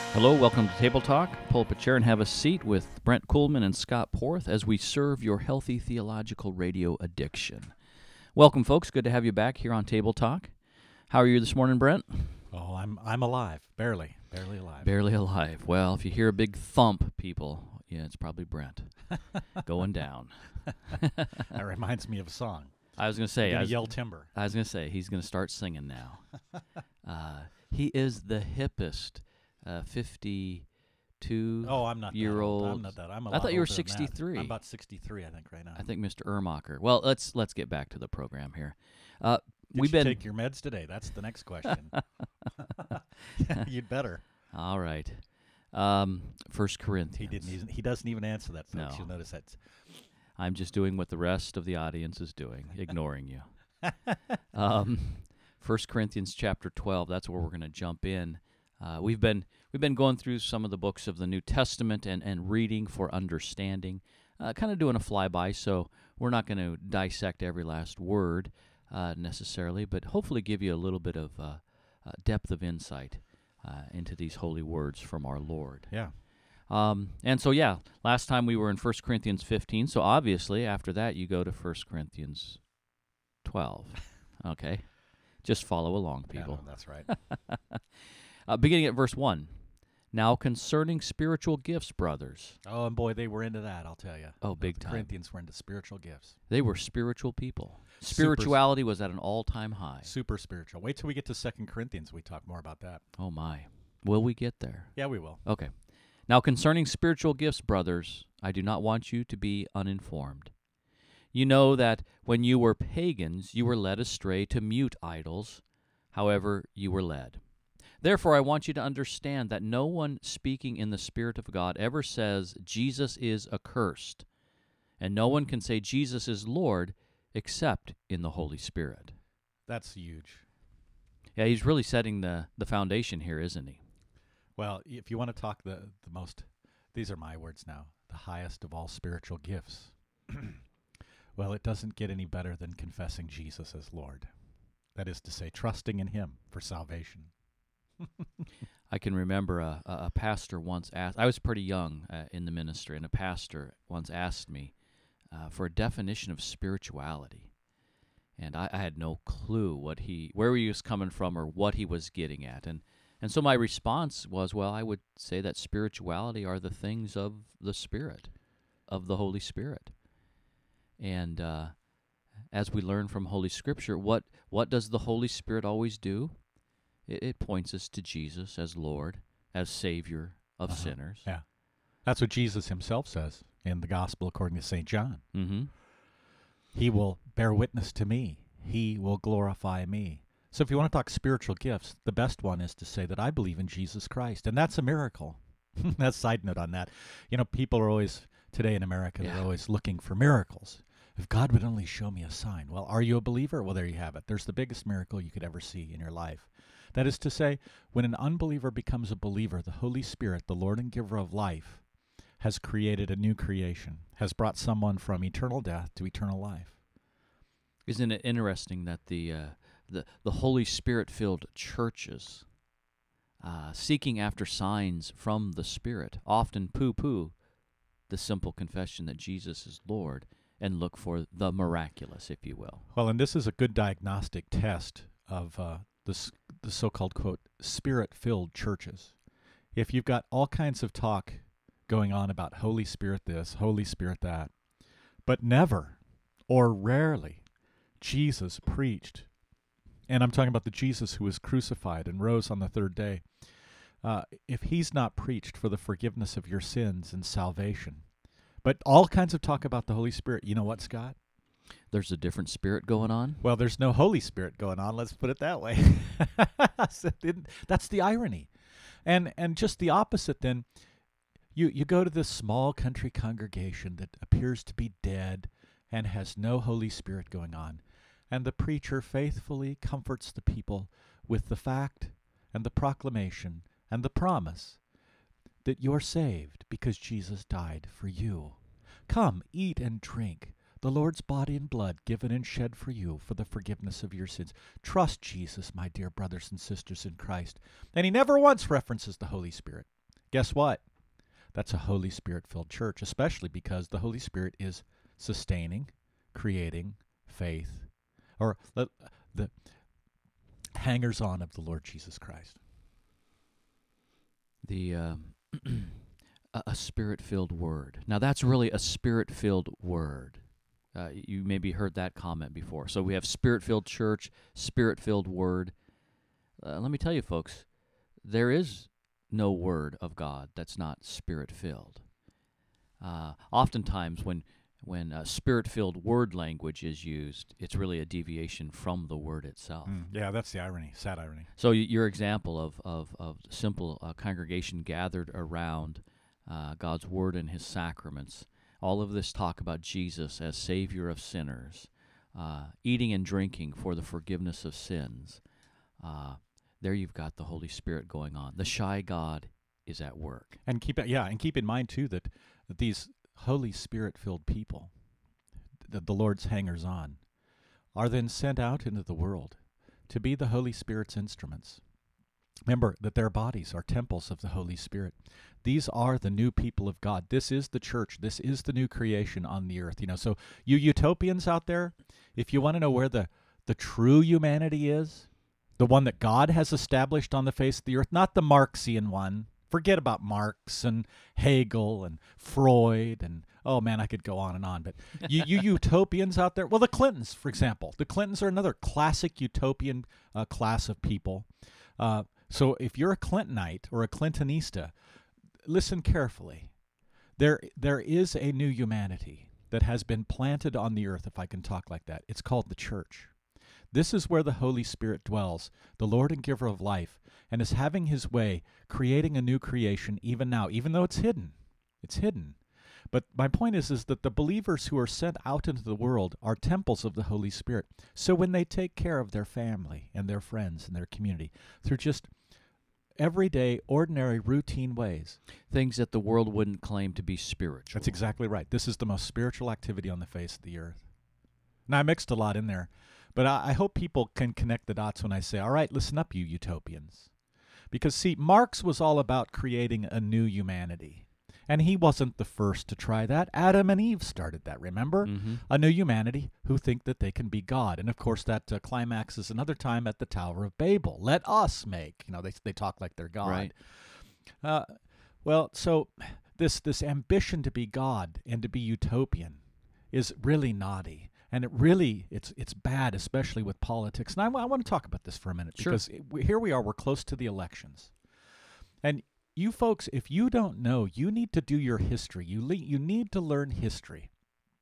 Hello, welcome to Table Talk. Pull up a chair and have a seat with Brent Kuhlman and Scott Porth as we serve your healthy theological radio addiction. Welcome, folks. Good to have you back here on Table Talk. How are you this morning, Brent? Oh, I'm alive, barely alive. Barely alive. Well, if you hear a big thump, people, yeah, it's probably Brent going down. That reminds me of a song. I was going to say, Yell timber. I was going to say, he's going to start singing now. He is the hippest 52 Oh, I'm not year that old. old. I'm not that. I'm a I lot thought you were older than that. 63. I'm about 63, I think, right now. I think Mr. Ermacher. Well, let's get back to the program here. Did you take your meds today? That's the next question. You'd better. All right. 1 Corinthians. He doesn't even answer that, folks. No. You'll notice that. I'm just doing what the rest of the audience is doing, ignoring you. 1 Corinthians chapter 12. That's where we're going to jump in. We've been going through some of the books of the New Testament and reading for understanding, kind of doing a flyby, so we're not going to dissect every last word necessarily, but hopefully give you a little bit of depth of insight into these holy words from our Lord. Yeah. Last time we were in 1 Corinthians 15, so obviously after that you go to 1 Corinthians 12. Okay? Just follow along, people. Yeah, that's right. Beginning at verse 1. Now concerning spiritual gifts, brothers. Oh, and boy, they were into that, I'll tell you. Oh, big the time. Corinthians were into spiritual gifts. They were spiritual people. Spirituality was at an all-time high. Super spiritual. Wait till we get to 2 Corinthians. We talk more about that. Oh, my. Will we get there? Yeah, we will. Okay. Now concerning spiritual gifts, brothers, I do not want you to be uninformed. You know that when you were pagans, you were led astray to mute idols, however you were led. Therefore, I want you to understand that no one speaking in the Spirit of God ever says Jesus is accursed, and no one can say Jesus is Lord except in the Holy Spirit. That's huge. Yeah, he's really setting the foundation here, isn't he? Well, if you want to talk the most, these are my words now, the highest of all spiritual gifts. Well, it doesn't get any better than confessing Jesus as Lord. That is to say, trusting in Him for salvation. I can remember a pastor once asked, I was pretty young in the ministry, and a pastor once asked me for a definition of spirituality. And I had no clue where he was coming from or what he was getting at. And so my response was, well, I would say that spirituality are the things of the Spirit, of the Holy Spirit. And as we learn from Holy Scripture, what does the Holy Spirit always do? It points us to Jesus as Lord, as Savior of sinners. Yeah. That's what Jesus Himself says in the Gospel according to St. John. Mm-hmm. He will bear witness to me. He will glorify me. So if you want to talk spiritual gifts, the best one is to say that I believe in Jesus Christ. And that's a miracle. That's a side note on that. You know, people are always, today in America, they're always looking for miracles. If God would only show me a sign. Well, are you a believer? Well, there you have it. There's the biggest miracle you could ever see in your life. That is to say, when an unbeliever becomes a believer, the Holy Spirit, the Lord and giver of life, has created a new creation, has brought someone from eternal death to eternal life. Isn't it interesting that the Holy Spirit-filled churches seeking after signs from the Spirit often poo-poo the simple confession that Jesus is Lord and look for the miraculous, if you will. Well, and this is a good diagnostic test of the so-called, quote, Spirit-filled churches. If you've got all kinds of talk going on about Holy Spirit this, Holy Spirit that, but never or rarely Jesus preached, and I'm talking about the Jesus who was crucified and rose on the third day, if He's not preached for the forgiveness of your sins and salvation, but all kinds of talk about the Holy Spirit, you know what, Scott? There's a different spirit going on? Well, there's no Holy Spirit going on, let's put it that way. That's the irony. And just the opposite then, you go to this small country congregation that appears to be dead and has no Holy Spirit going on, and the preacher faithfully comforts the people with the fact and the proclamation and the promise that you're saved because Jesus died for you. Come, eat and drink. The Lord's body and blood given and shed for you for the forgiveness of your sins. Trust Jesus, my dear brothers and sisters in Christ. And he never once references the Holy Spirit. Guess what? That's a Holy Spirit-filled church, especially because the Holy Spirit is sustaining, creating faith, or the hangers-on of the Lord Jesus Christ. The a spirit-filled word. Now that's really a spirit-filled word. You maybe heard that comment before. So we have spirit-filled church, spirit-filled word. Let me tell you, folks, there is no word of God that's not spirit-filled. Oftentimes when spirit-filled word language is used, it's really a deviation from the word itself. Yeah, that's the irony, sad irony. So your example of simple congregation gathered around God's word and his sacraments, all of this talk about Jesus as Savior of sinners, eating and drinking for the forgiveness of sins, there you've got the Holy Spirit going on. The shy God is at work. And keep in mind too that these Holy Spirit-filled people, the Lord's hangers-on, are then sent out into the world to be the Holy Spirit's instruments. Remember that their bodies are temples of the Holy Spirit. These are the new people of God. This is the church. This is the new creation on the earth. So you utopians out there, if you want to know where the true humanity is, the one that God has established on the face of the earth, not the Marxian one. Forget about Marx and Hegel and Freud and, oh man, I could go on and on. But you utopians out there, well, the Clintons, for example. The Clintons are another classic utopian class of people. So if you're a Clintonite or a Clintonista, listen carefully. There is a new humanity that has been planted on the earth, if I can talk like that. It's called the church. This is where the Holy Spirit dwells, the Lord and giver of life, and is having his way, creating a new creation even now, even though it's hidden. It's hidden. But my point is that the believers who are sent out into the world are temples of the Holy Spirit. So when they take care of their family and their friends and their community through just everyday, ordinary, routine ways. Things that the world wouldn't claim to be spiritual. That's exactly right. This is the most spiritual activity on the face of the earth. Now, I mixed a lot in there, but I hope people can connect the dots when I say, all right, listen up, you utopians. Because, see, Marx was all about creating a new humanity. And he wasn't the first to try that. Adam and Eve started that, remember? Mm-hmm. A new humanity who think that they can be God. And, of course, that climaxes another time at the Tower of Babel. Let us make. They talk like they're God. Right. Well, so this ambition to be God and to be utopian is really naughty. And it's bad, especially with politics. And I want to talk about this for a minute. Sure. Because here we are, we're close to the elections. And you folks, if you don't know, you need to do your history. You need to learn history.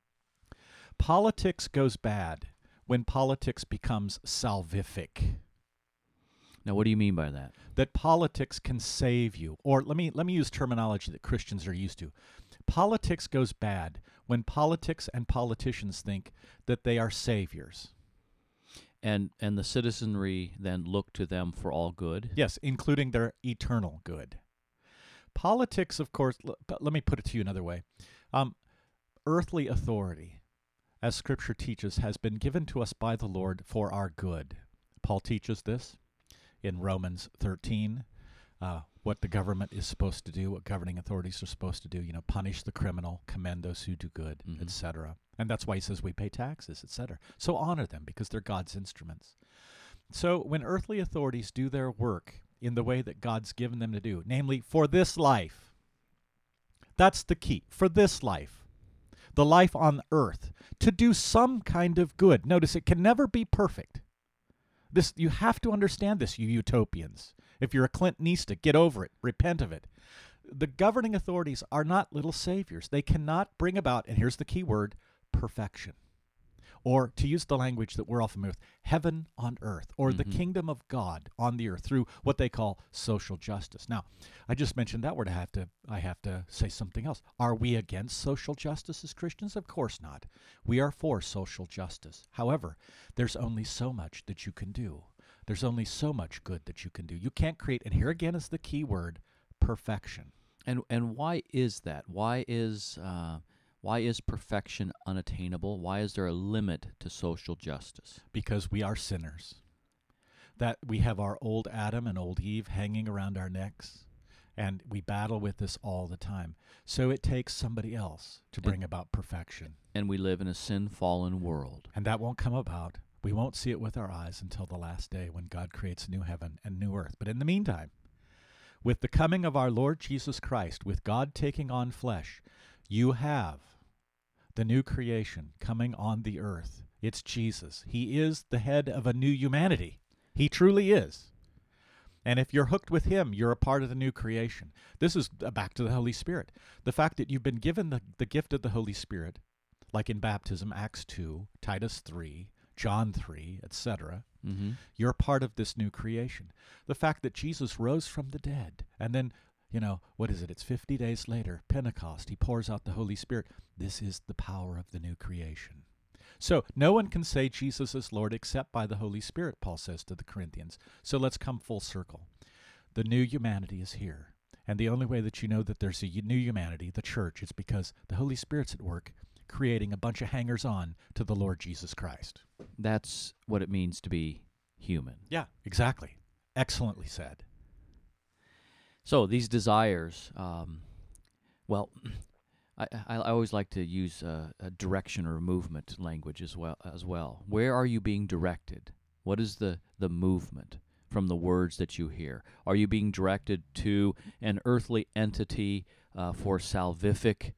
Politics goes bad when politics becomes salvific. Now, what do you mean by that? That politics can save you. Or let me use terminology that Christians are used to. Politics goes bad when politics and politicians think that they are saviors. And the citizenry then look to them for all good? Yes, including their eternal good. Politics, of course, let me put it to you another way. Earthly authority, as Scripture teaches, has been given to us by the Lord for our good. Paul teaches this in Romans 13, what the government is supposed to do, what governing authorities are supposed to do, punish the criminal, commend those who do good, etc. And that's why he says we pay taxes, etc. So honor them because they're God's instruments. So when earthly authorities do their work in the way that God's given them to do, namely for this life, that's the key, for this life, the life on earth, to do some kind of good. Notice it can never be perfect. You have to understand this, you utopians. If you're a Clintonista, get over it, repent of it. The governing authorities are not little saviors. They cannot bring about, and here's the key word, perfection. Or, to use the language that we're all familiar with, heaven on earth, or the kingdom of God on the earth through what they call social justice. Now, I just mentioned that word. I have to say something else. Are we against social justice as Christians? Of course not. We are for social justice. However, there's only so much that you can do. There's only so much good that you can do. You can't create, and here again is the key word, perfection. And why is that? Why is perfection unattainable? Why is there a limit to social justice? Because we are sinners. That we have our old Adam and old Eve hanging around our necks, And we battle with this all the time. So it takes somebody else to bring about perfection. And we live in a sin-fallen world. And that won't come about. We won't see it with our eyes until the last day when God creates a new heaven and new earth. But in the meantime, with the coming of our Lord Jesus Christ, with God taking on flesh, you have the new creation coming on the earth. It's Jesus. He is the head of a new humanity. He truly is. And if you're hooked with him, you're a part of the new creation. This is back to the Holy Spirit. The fact that you've been given the gift of the Holy Spirit, like in baptism, Acts 2, Titus 3, John 3, etc., you're part of this new creation. The fact that Jesus rose from the dead, and then, what is it? It's 50 days later, Pentecost, he pours out the Holy Spirit. This is the power of the new creation. So no one can say Jesus is Lord except by the Holy Spirit, Paul says to the Corinthians. So let's come full circle. The new humanity is here. And the only way that you know that there's a new humanity, the church, is because the Holy Spirit's at work creating a bunch of hangers-on to the Lord Jesus Christ. That's what it means to be human. Yeah, exactly. Excellently said. So these desires, I always like to use a direction or movement language as well. Where are you being directed? What is the movement from the words that you hear? Are you being directed to an earthly entity for salvific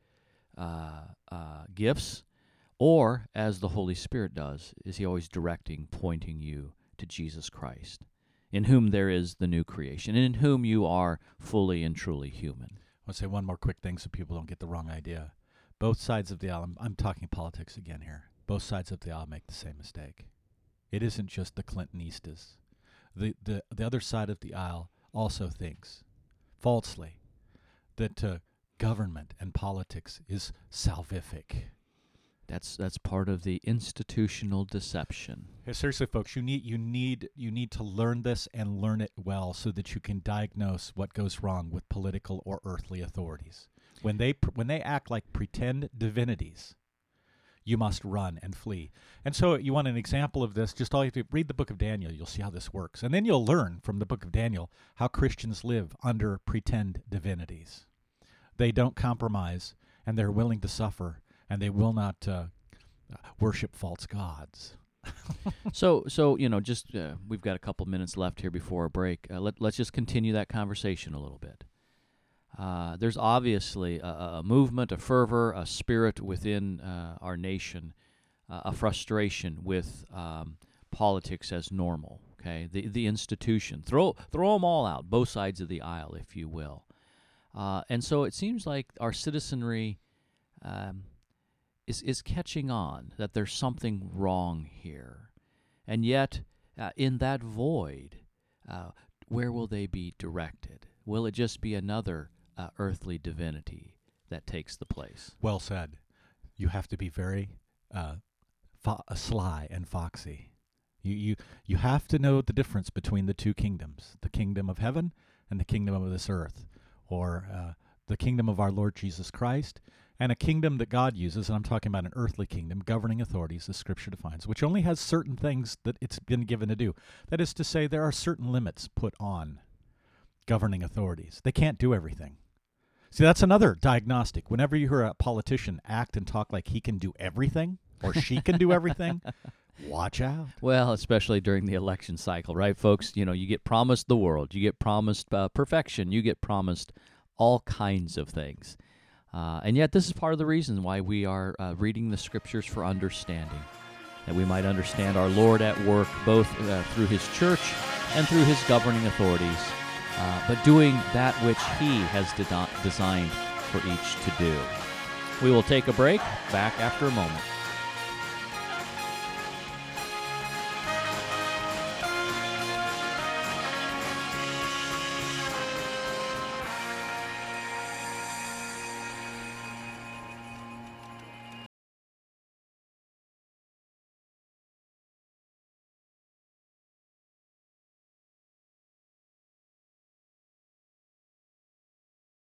gifts? Or, as the Holy Spirit does, is he always directing, pointing you to Jesus Christ, in whom there is the new creation, and in whom you are fully and truly human? I'll say one more quick thing so people don't get the wrong idea. Both sides of the aisle, I'm talking politics again here, both sides of the aisle make the same mistake. It isn't just the Clintonistas. The other side of the aisle also thinks, falsely, that government and politics is salvific. That's part of the institutional deception. Hey, seriously, folks, you need to learn this and learn it well so that you can diagnose what goes wrong with political or earthly authorities. When they act like pretend divinities, you must run and flee. And so you want an example of this, just all you have to read the book of Daniel, you'll see how this works. And then you'll learn from the book of Daniel how Christians live under pretend divinities. They don't compromise, and they're willing to suffer, and they will not worship false gods. So we've got a couple minutes left here before a break. Let's just continue that conversation a little bit. There's obviously a movement, a fervor, a spirit within our nation, a frustration with politics as normal. Okay, the institution. Throw them all out, both sides of the aisle, if you will. And so it seems like our citizenry is catching on that there's something wrong here. And yet, in that void, where will they be directed? Will it just be another earthly divinity that takes the place? Well said. You have to be very sly and foxy. You have to know the difference between the two kingdoms, the kingdom of heaven and the kingdom of this earth, or the kingdom of our Lord Jesus Christ, and a kingdom that God uses, and I'm talking about an earthly kingdom, governing authorities, as Scripture defines, which only has certain things that it's been given to do. That is to say, there are certain limits put on governing authorities. They can't do everything. See, that's another diagnostic. Whenever you hear a politician act and talk like he can do everything, or she can do everything, watch out. Well, especially during the election cycle, right, folks? You get promised the world. You get promised perfection. You get promised all kinds of things. And yet this is part of the reason why we are reading the Scriptures for understanding, that we might understand our Lord at work both through His church and through His governing authorities, but doing that which He has designed for each to do. We will take a break, back after a moment.